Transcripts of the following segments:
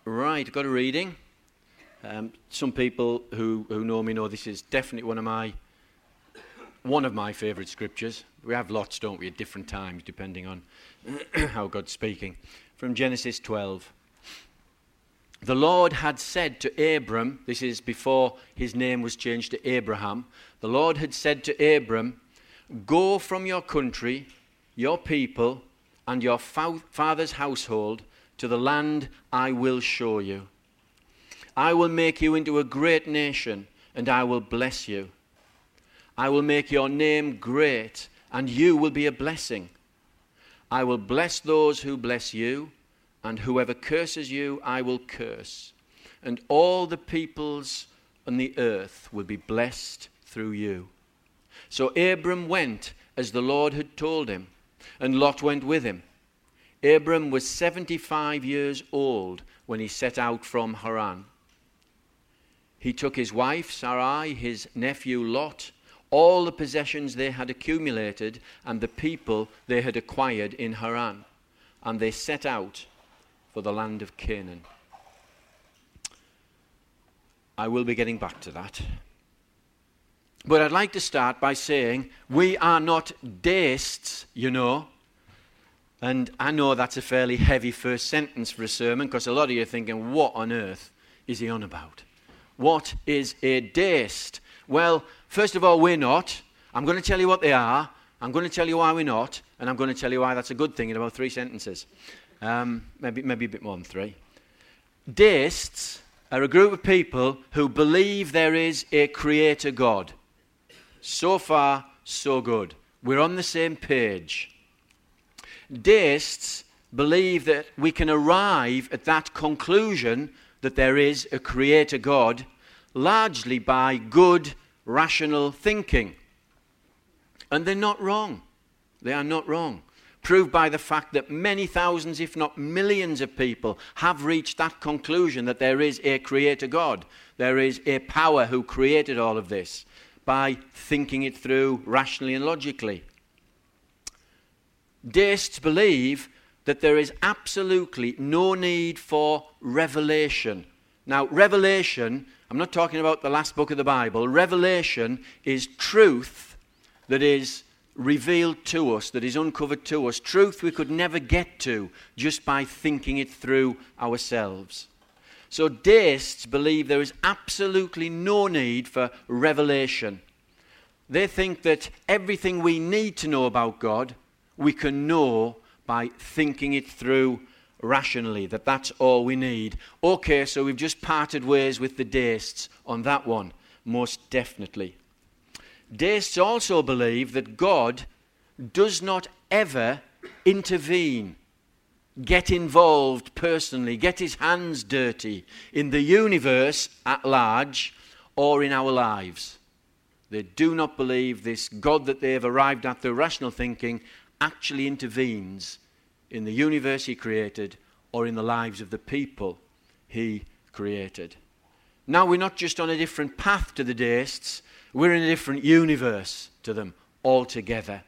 Right, got a reading. Some people who know me know this is definitely one of my favourite scriptures. We have lots, don't we, at different times, depending on how God's speaking. From Genesis 12. The Lord had said to Abram, this is before his name was changed to Abraham, the Lord had said to Abram, "Go from your country, your people, and your father's household to the land I will show you. I will make you into a great nation, and I will bless you. I will make your name great, and you will be a blessing. I will bless those who bless you, and whoever curses you I will curse. And all the peoples on the earth will be blessed through you." So Abram went as the Lord had told him, and Lot went with him. Abram was 75 years old when he set out from Haran. He took his wife Sarai, his nephew Lot, all the possessions they had accumulated, and the people they had acquired in Haran, and they set out for the land of Canaan. I will be getting back to that. But I'd like to start by saying we are not deists, you know. And I know that's a fairly heavy first sentence for a sermon, because a lot of you are thinking, what on earth is he on about? What is a deist? Well, first of all, we're not. I'm going to tell you what they are. I'm going to tell you why we're not. And I'm going to tell you why that's a good thing in about 3 sentences. Maybe a bit more than 3. Deists are a group of people who believe there is a creator God. So far, so good. We're on the same page. Deists believe that we can arrive at that conclusion that there is a creator God largely by good, rational thinking. And they're not wrong. They are not wrong. Proved by the fact that many thousands, if not millions of people have reached that conclusion that there is a creator God. There is a power who created all of this by thinking it through rationally and logically. Deists believe that there is absolutely no need for revelation. Now, revelation, I'm not talking about the last book of the Bible. Revelation is truth that is revealed to us, that is uncovered to us. Truth we could never get to just by thinking it through ourselves. So deists believe there is absolutely no need for revelation. They think that everything we need to know about God we can know by thinking it through rationally, that's all we need. Okay, so we've just parted ways with the deists on that one, most definitely. Deists also believe that God does not ever intervene, get involved personally, get his hands dirty in the universe at large or in our lives. They do not believe this God that they have arrived at through rational thinking actually intervenes in the universe he created or in the lives of the people he created. Now we're not just on a different path to the deists, we're in a different universe to them altogether.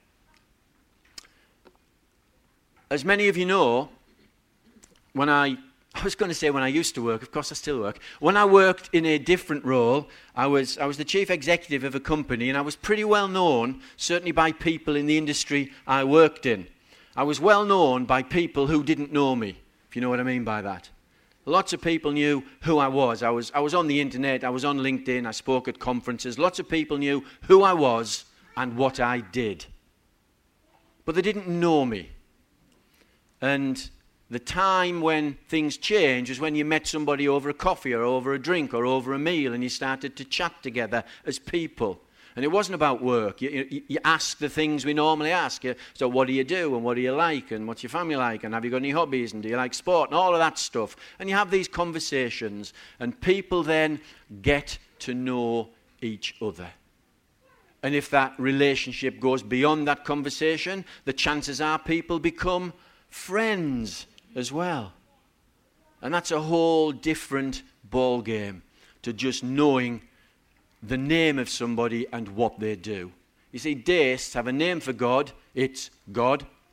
As many of you know, when I used to work, of course I still work. When I worked in a different role, I was the chief executive of a company, and I was pretty well known, certainly by people in the industry I worked in. I was well known by people who didn't know me, if you know what I mean by that. Lots of people knew who I was. I was on the internet, I was on LinkedIn, I spoke at conferences. Lots of people knew who I was and what I did. But they didn't know me. And the time when things change was when you met somebody over a coffee or over a drink or over a meal and you started to chat together as people. And it wasn't about work. You ask the things we normally ask. So what do you do and what do you like and what's your family like and have you got any hobbies and do you like sport and all of that stuff. And you have these conversations and people then get to know each other. And if that relationship goes beyond that conversation, the chances are people become friends as well. And that's a whole different ball game to just knowing the name of somebody and what they do. You see, deists have a name for God. It's God.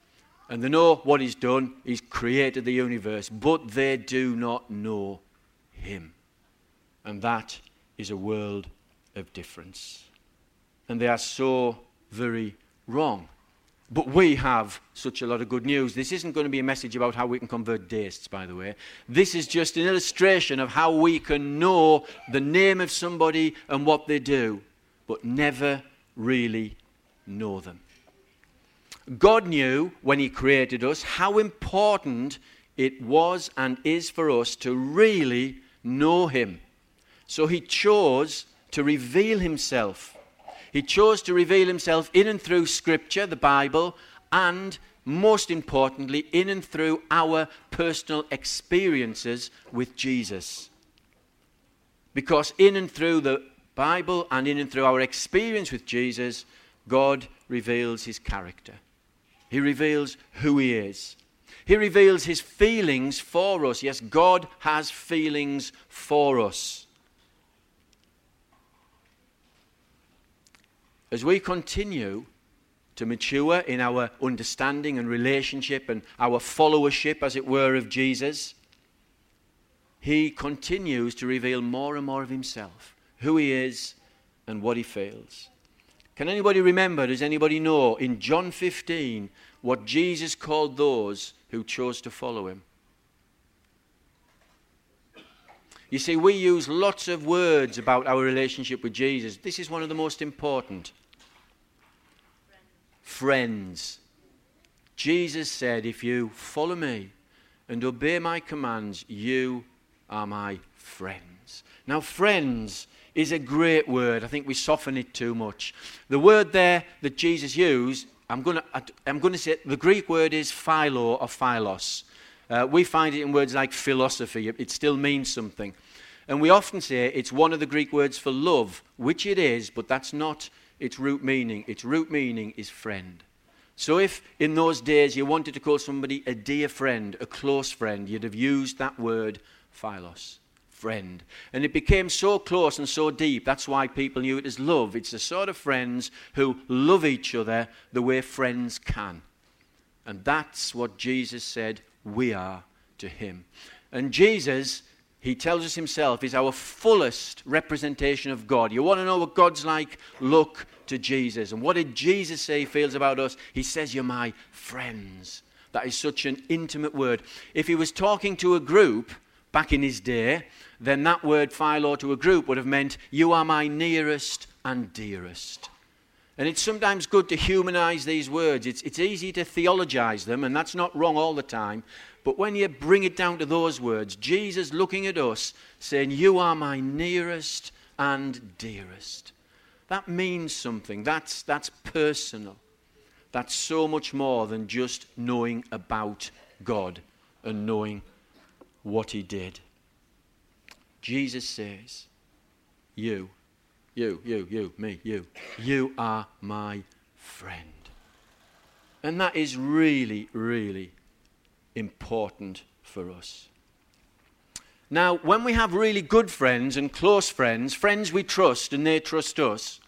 And they know what he's done. He's created the universe. But they do not know him. And that is a world of difference. And they are so very wrong. But we have such a lot of good news. This isn't going to be a message about how we can convert deists, by the way. This is just an illustration of how we can know the name of somebody and what they do, but never really know them. God knew when he created us how important it was and is for us to really know him. So he chose to reveal himself. He chose to reveal himself in and through Scripture, the Bible, and most importantly, in and through our personal experiences with Jesus. Because in and through the Bible and in and through our experience with Jesus, God reveals his character. He reveals who he is. He reveals his feelings for us. Yes, God has feelings for us. As we continue to mature in our understanding and relationship and our followership, as it were, of Jesus, he continues to reveal more and more of himself, who he is and what he feels. Can anybody remember, does anybody know, in John 15, what Jesus called those who chose to follow him? You see, we use lots of words about our relationship with Jesus. This is one of the most important. Friends. Jesus said, if you follow me and obey my commands, you are my friends. Now, friends is a great word. I think we soften it too much. The word there that Jesus used, I'm going to say the Greek word is philo or philos. We find it in words like philosophy. It still means something. And we often say it's one of the Greek words for love, which it is, but that's not its root meaning. Its root meaning is friend. So if in those days you wanted to call somebody a dear friend, a close friend, you'd have used that word philos. Friend. And it became so close and so deep. That's why people knew it as love. It's the sort of friends who love each other the way friends can. And that's what Jesus said we are to him. And Jesus, he tells us himself, is our fullest representation of God. You want to know what God's like? Look to Jesus. And what did Jesus say he feels about us? He says, you're my friends. That is such an intimate word. If he was talking to a group back in his day, then that word philo to a group would have meant, you are my nearest and dearest. And it's sometimes good to humanize these words. It's easy to theologize them, and that's not wrong all the time. But when you bring it down to those words, Jesus looking at us, saying, you are my nearest and dearest. That means something. That's personal. That's so much more than just knowing about God and knowing what he did. Jesus says, you, me, you are my friend. And that is really, really important for us. Now, when we have really good friends and close friends, friends we trust and they trust us,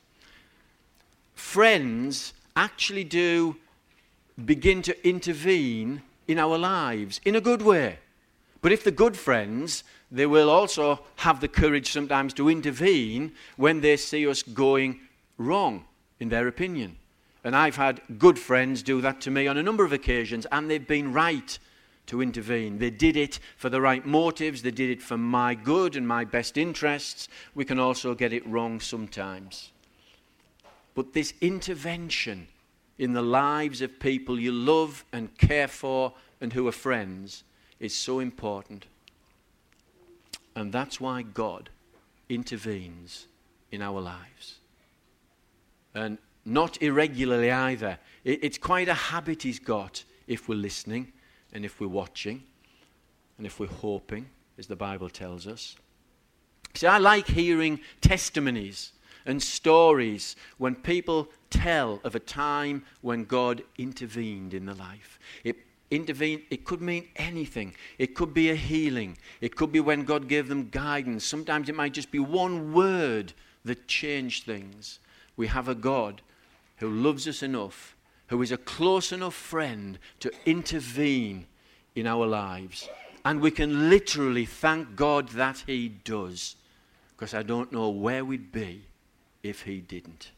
friends actually do begin to intervene in our lives in a good way. But if they're good friends, they will also have the courage sometimes to intervene when they see us going wrong in their opinion. And I've had good friends do that to me on a number of occasions, and they've been right to intervene. They did it for the right motives. They did it for my good and my best interests. We can also get it wrong sometimes. But this intervention in the lives of people you love and care for and who are friends is so important. And that's why God intervenes in our lives. And not irregularly either. It's quite a habit he's got if we're listening and if we're watching and if we're hoping, as the Bible tells us. See, I like hearing testimonies and stories when people tell of a time when God intervened in their life. Intervene, it could mean anything. It could be a healing. It could be when God gave them guidance. Sometimes it might just be one word that changed things. We have a God who loves us enough who is a close enough friend to intervene in our lives. And we can literally thank God that he does, because I don't know where we'd be if he didn't.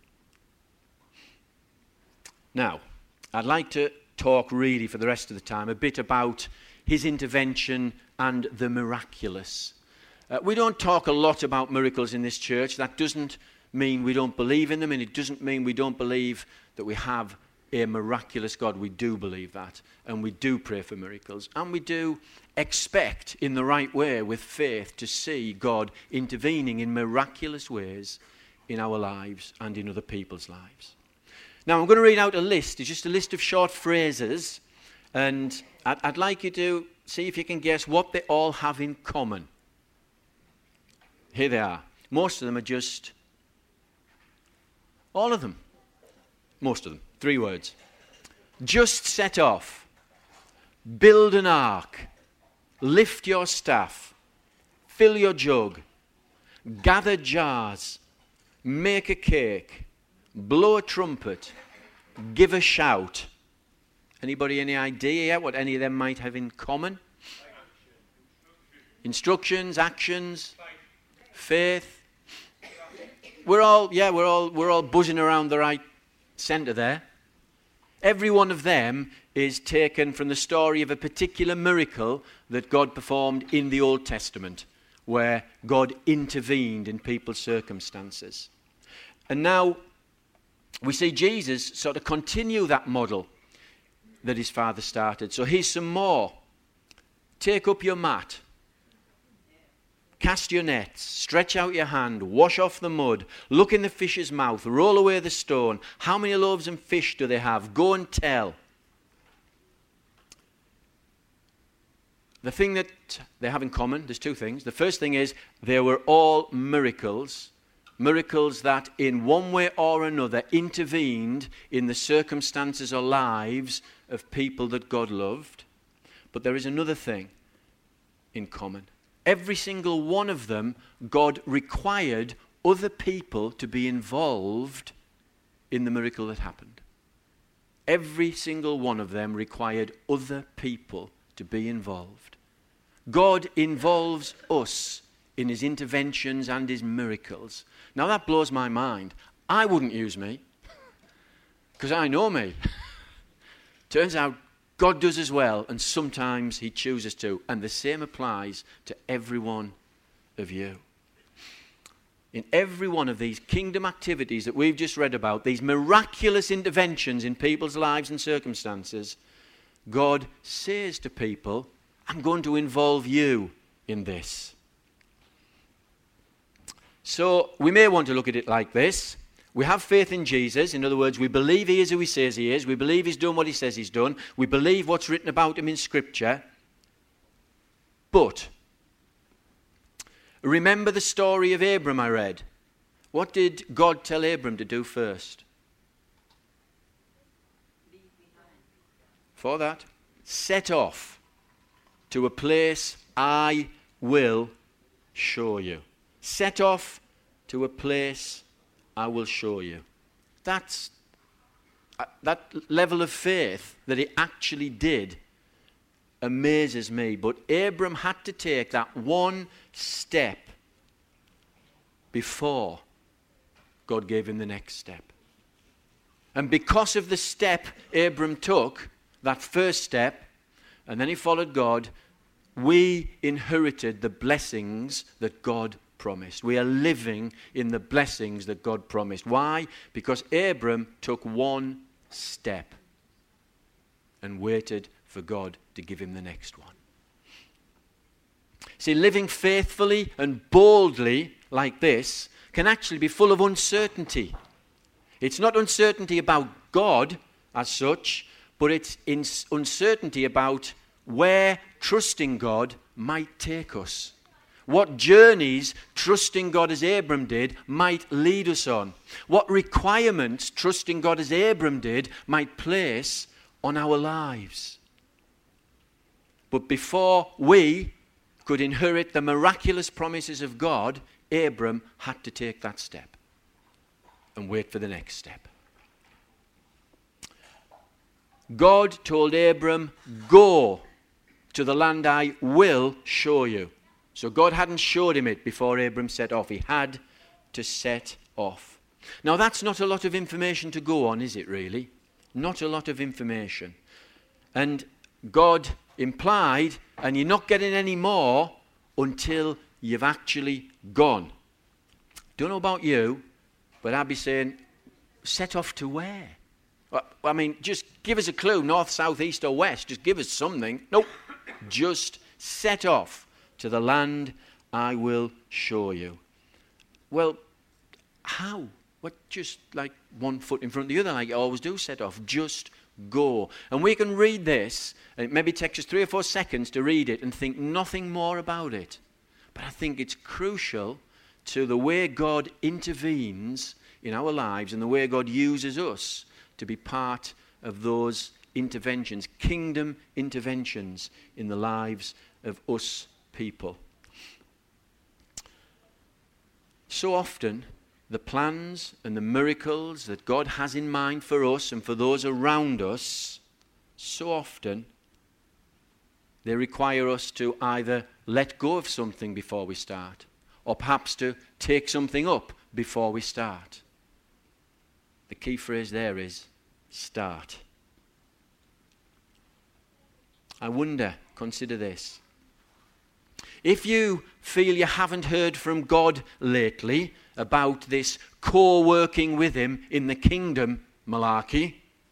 Now, I'd like to talk really for the rest of the time a bit about his intervention and the miraculous. We don't talk a lot about miracles in this church. That doesn't mean we don't believe in them, and it doesn't mean we don't believe that we have a miraculous God. We do believe that, and we do pray for miracles, and we do expect in the right way with faith to see God intervening in miraculous ways in our lives and in other people's lives. Now I'm going to read out a list. It's just a list of short phrases, and I'd like you to see if you can guess what they all have in common. Here they are. Most of them are just, all of them, most of them, 3 words. Just set off, build an ark, lift your staff, fill your jug, gather jars, make a cake, blow a trumpet, give a shout. Anybody any idea what any of them might have in common? Instructions, actions, faith. We're all buzzing around the right centre there. Every one of them is taken from the story of a particular miracle that God performed in the Old Testament, where God intervened in people's circumstances. And now we see Jesus sort of continue that model that his Father started. So here's some more. Take up your mat. Cast your nets, stretch out your hand, wash off the mud, look in the fish's mouth, roll away the stone. How many loaves and fish do they have? Go and tell. The thing that they have in common, there's 2 things. The first thing is they were all miracles. Miracles that in one way or another intervened in the circumstances or lives of people that God loved. But there is another thing in common. Every single one of them, God required other people to be involved in the miracle that happened. Every single one of them required other people to be involved. God involves us in his interventions and his miracles. Now that blows my mind. I wouldn't use me, because I know me. Turns out God does as well, and sometimes he chooses to. And the same applies to every one of you. In every one of these kingdom activities that we've just read about, these miraculous interventions in people's lives and circumstances, God says to people, I'm going to involve you in this. So we may want to look at it like this. We have faith in Jesus. In other words, we believe he is who he says he is. We believe he's done what he says he's done. We believe what's written about him in Scripture. But remember the story of Abram I read. What did God tell Abram to do first? For that, set off to a place I will show you. Set off to a place I will show you. That level of faith that he actually did amazes me. But Abram had to take that one step before God gave him the next step. And because of the step Abram took, that first step, and then he followed God, we inherited the blessings that God promised. We are living in the blessings that God promised. Why? Because Abram took one step and waited for God to give him the next one. See, living faithfully and boldly like this can actually be full of uncertainty. It's not uncertainty about God as such, but it's uncertainty about where trusting God might take us. What journeys trusting God as Abram did might lead us on. What requirements trusting God as Abram did might place on our lives. But before we could inherit the miraculous promises of God, Abram had to take that step and wait for the next step. God told Abram, go to the land I will show you. So God hadn't showed him it before Abram set off. He had to set off. Now that's not a lot of information to go on, is it really? Not a lot of information. And God implied, and you're not getting any more until you've actually gone. Don't know about you, but I'd be saying, set off to where? I mean, just give us a clue, north, south, east or west. Just give us something. Nope. Just set off to the land I will show you. Well, how? What, just like one foot in front of the other, like you always do, set off. Just go. And we can read this, and it maybe takes us 3 or 4 seconds to read it and think nothing more about it. But I think it's crucial to the way God intervenes in our lives and the way God uses us to be part of those interventions, kingdom interventions in the lives of us people. So often, the plans and the miracles that God has in mind for us and for those around us, so often they require us to either let go of something before we start, or perhaps to take something up before we start. The key phrase there is start. I wonder, consider this. If you feel you haven't heard from God lately about this co-working with him in the kingdom malarkey,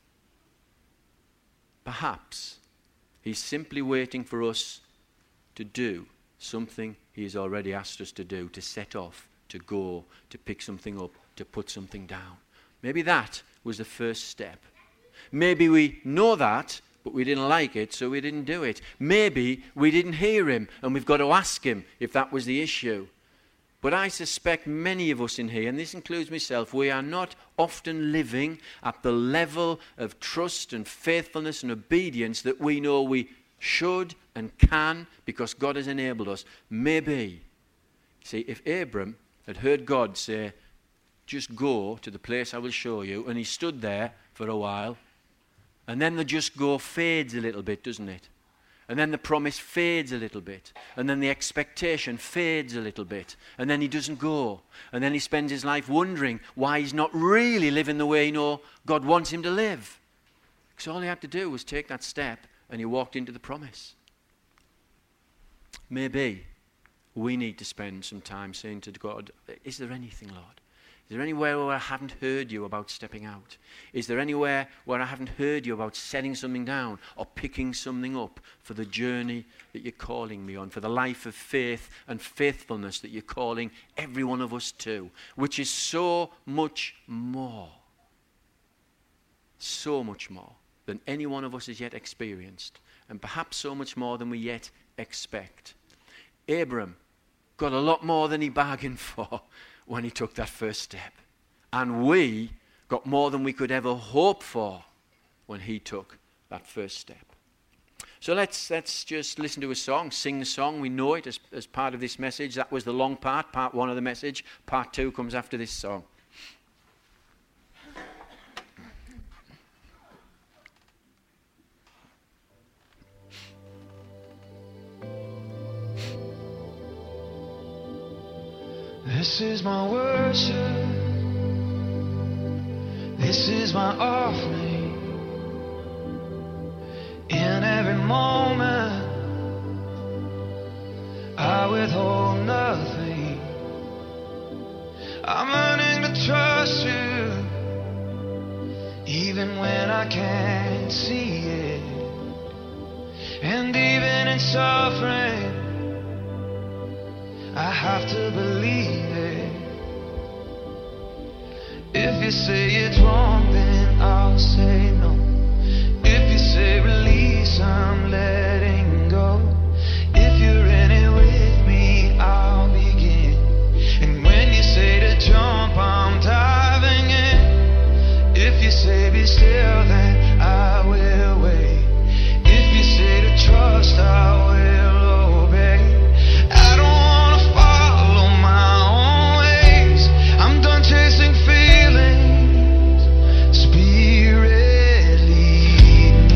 perhaps he's simply waiting for us to do something he's already asked us to do, to set off, to go, to pick something up, to put something down. Maybe that was the first step. Maybe we know that, but we didn't like it, so we didn't do it. Maybe we didn't hear him, and we've got to ask him if that was the issue. But I suspect many of us in here, and this includes myself, we are not often living at the level of trust and faithfulness and obedience that we know we should and can because God has enabled us. Maybe, see, if Abram had heard God say, just go to the place I will show you, and he stood there for a while, and then the just go fades a little bit, doesn't it? And then the promise fades a little bit, and then the expectation fades a little bit, and then he doesn't go, and then he spends his life wondering why he's not really living the way God wants him to live. Because all he had to do was take that step, and he walked into the promise. Maybe we need to spend some time saying to God, is there anything, Lord? Is there anywhere where I haven't heard you about stepping out? Is there anywhere where I haven't heard you about setting something down or picking something up for the journey that you're calling me on, for the life of faith and faithfulness that you're calling every one of us to, which is so much more than any one of us has yet experienced, and perhaps so much more than we yet expect. Abram got a lot more than he bargained for when he took that first step. And we got more than we could ever hope for when he took that first step. So let's just listen to a song, sing the song. We know it as part of this message. That was the long part 1 of the message. Part 2 comes after this song. This is my worship, this is my offering. In every moment, I withhold nothing. I'm learning to trust you, even when I can't see it. And even in suffering, I have to believe it. If you say it's wrong, then I'll say no. If you say release, I'm letting go. If you're in it with me, I'll begin. And when you say to jump, I'm diving in. If you say be still, then I will wait. If you say to trust, I will obey. Chasing feelings, Spirit lead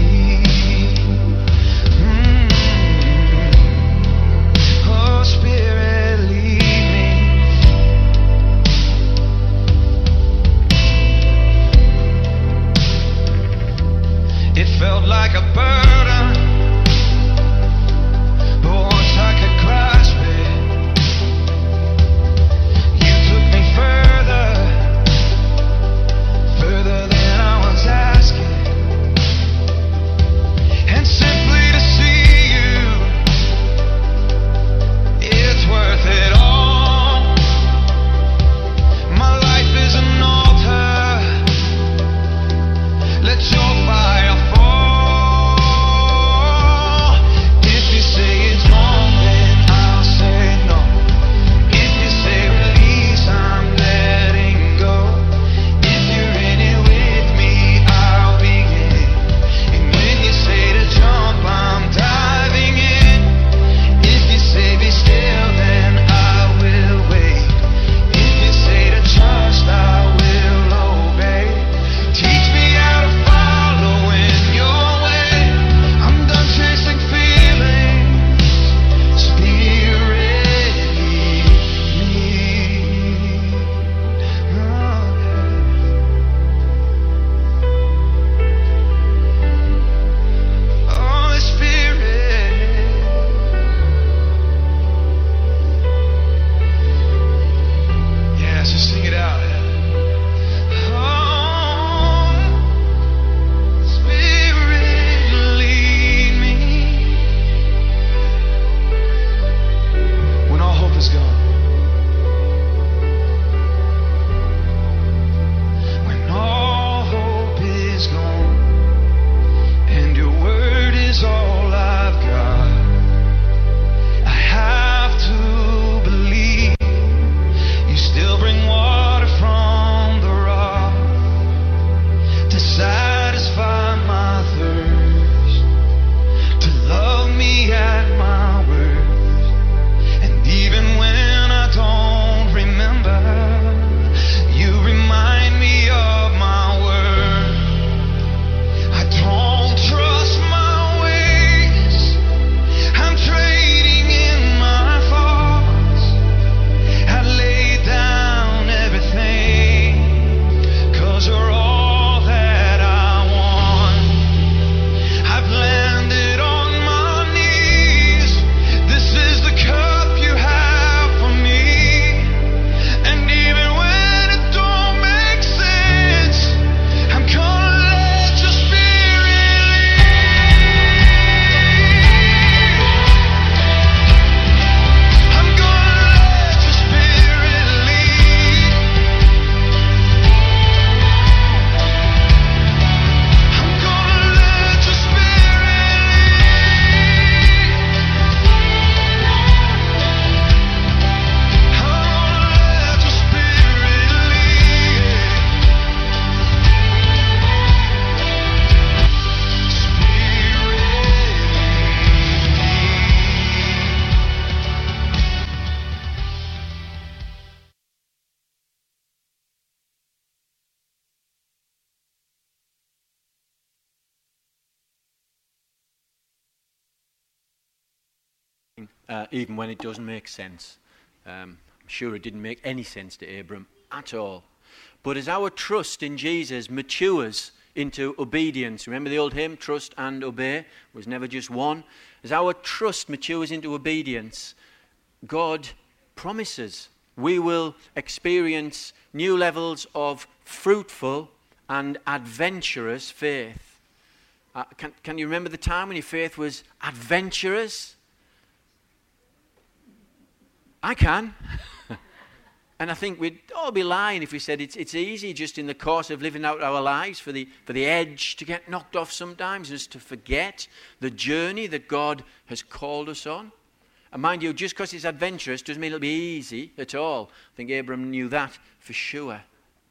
even when it doesn't make sense. I'm sure it didn't make any sense to Abram at all. But as our trust in Jesus matures into obedience, remember the old hymn, trust and obey, was never just one. As our trust matures into obedience, God promises we will experience new levels of fruitful and adventurous faith. Can you remember the time when your faith was adventurous? I can. And I think we'd all be lying if we said it's easy just in the course of living out our lives for the edge to get knocked off sometimes, just to forget the journey that God has called us on. And mind you, just because it's adventurous doesn't mean it'll be easy at all. I think Abram knew that for sure.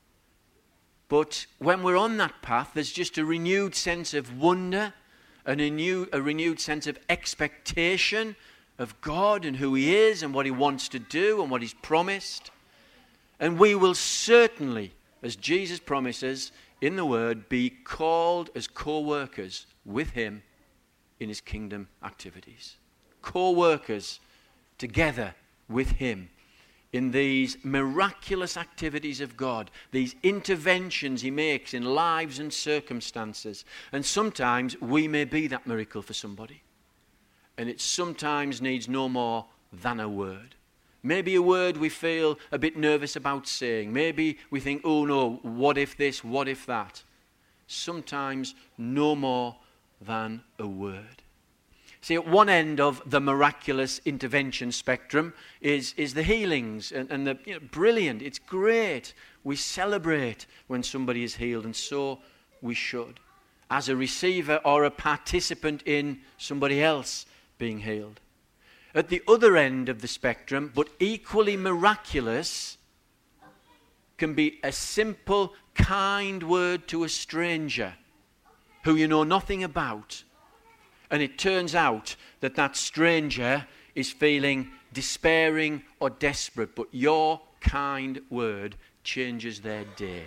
But when we're on that path, there's just a renewed sense of wonder and a renewed sense of expectation of God and who He is and what He wants to do and what He's promised. And we will certainly, as Jesus promises in the Word, be called as co-workers with Him in His kingdom activities. Co-workers together with Him in these miraculous activities of God, these interventions He makes in lives and circumstances. And sometimes we may be that miracle for somebody. And it sometimes needs no more than a word. Maybe a word we feel a bit nervous about saying. Maybe we think, oh no, what if this, what if that? Sometimes no more than a word. See, at one end of the miraculous intervention spectrum is the healings. And the brilliant, it's great. We celebrate when somebody is healed, and so we should. As a receiver or a participant in somebody else being healed. At the other end of the spectrum, but equally miraculous, can be a simple, kind word to a stranger who you know nothing about. And it turns out that that stranger is feeling despairing or desperate, but your kind word changes their day.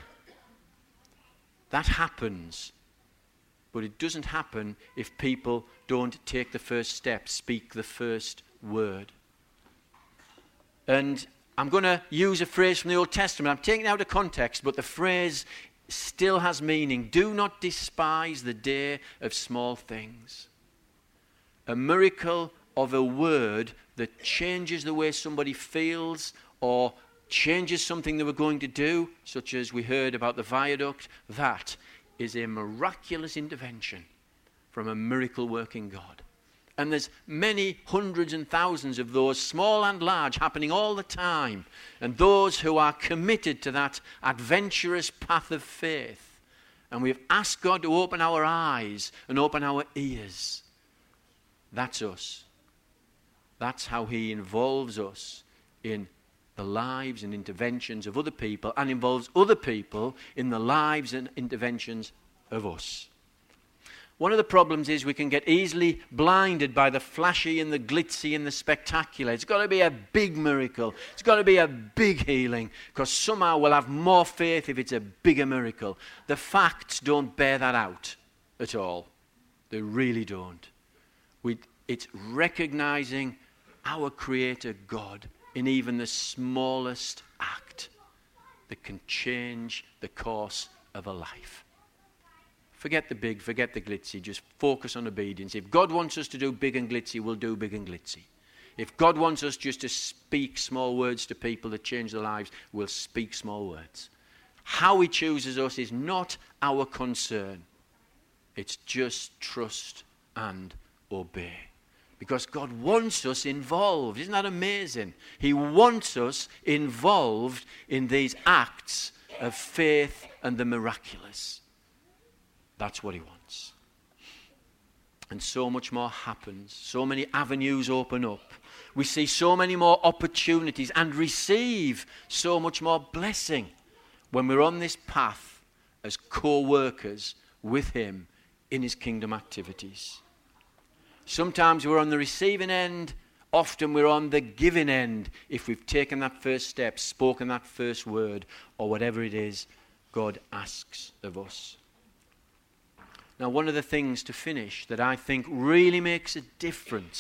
That happens. But it doesn't happen if people don't take the first step, speak the first word. And I'm going to use a phrase from the Old Testament. I'm taking it out of context, but the phrase still has meaning. Do not despise the day of small things. A miracle of a word that changes the way somebody feels or changes something they were going to do, such as we heard about the viaduct, that is a miraculous intervention from a miracle-working God. And there's many hundreds and thousands of those, small and large, happening all the time. And those who are committed to that adventurous path of faith. And we've asked God to open our eyes and open our ears. That's us. That's how He involves us in the lives and interventions of other people, and involves other people in the lives and interventions of us. One of the problems is we can get easily blinded by the flashy and the glitzy and the spectacular. It's got to be a big miracle. It's got to be a big healing, because somehow we'll have more faith if it's a bigger miracle. The facts don't bear that out at all. They really don't. It's recognizing our Creator God in even the smallest act that can change the course of a life. Forget the big, forget the glitzy, just focus on obedience. If God wants us to do big and glitzy, we'll do big and glitzy. If God wants us just to speak small words to people that change their lives, we'll speak small words. How He chooses us is not our concern. It's just trust and obey. Because God wants us involved. Isn't that amazing? He wants us involved in these acts of faith and the miraculous. That's what He wants. And so much more happens. So many avenues open up. We see so many more opportunities and receive so much more blessing when we're on this path as co-workers with Him in His kingdom activities. Sometimes we're on the receiving end. Often we're on the giving end if we've taken that first step, spoken that first word, or whatever it is God asks of us. Now, one of the things to finish that I think really makes a difference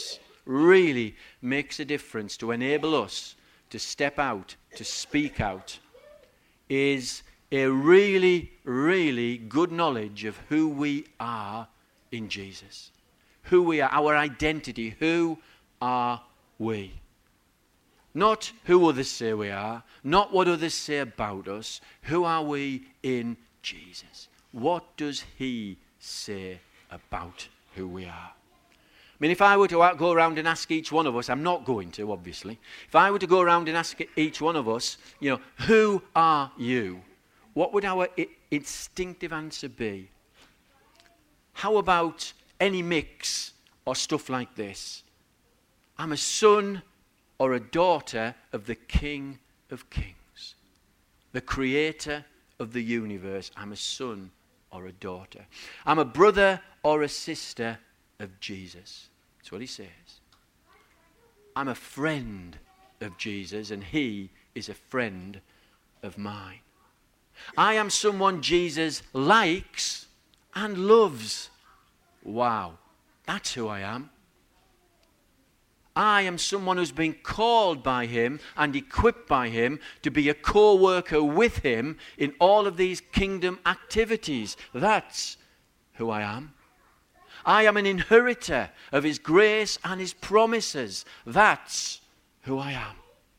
really makes a difference to enable us to step out, to speak out, is a really, really good knowledge of who we are in Jesus. Who we are, our identity, who are we? Not who others say we are, not what others say about us. Who are we in Jesus? What does he say about who we are? I mean, if I were to go around and ask each one of us, I'm not going to, obviously. If I were to go around and ask each one of us, who are you? What would our instinctive answer be? How about any mix or stuff like this? I'm a son or a daughter of the King of Kings, the creator of the universe. I'm a son or a daughter. I'm a brother or a sister of Jesus. That's what he says. I'm a friend of Jesus, and he is a friend of mine. I am someone Jesus likes and loves. Wow, that's who I am. I am someone who's been called by him and equipped by him to be a co-worker with him in all of these kingdom activities. That's who I am. I am an inheritor of his grace and his promises. That's who I am.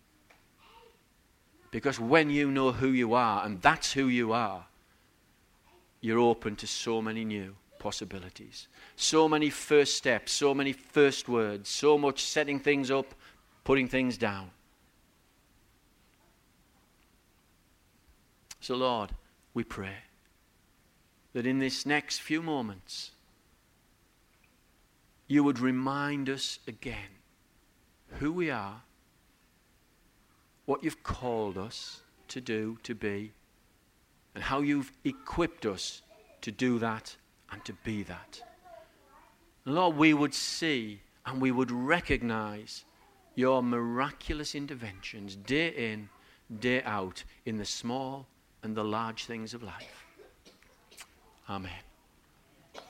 Because when you know who you are, and that's who you are, you're open to so many new possibilities. So many first steps, so many first words, so much setting things up, putting things down. So Lord, we pray that in this next few moments, you would remind us again who we are, what you've called us to do, to be, and how you've equipped us to do that and to be that. And Lord, we would see and we would recognize your miraculous interventions day in, day out, in the small and the large things of life. Amen.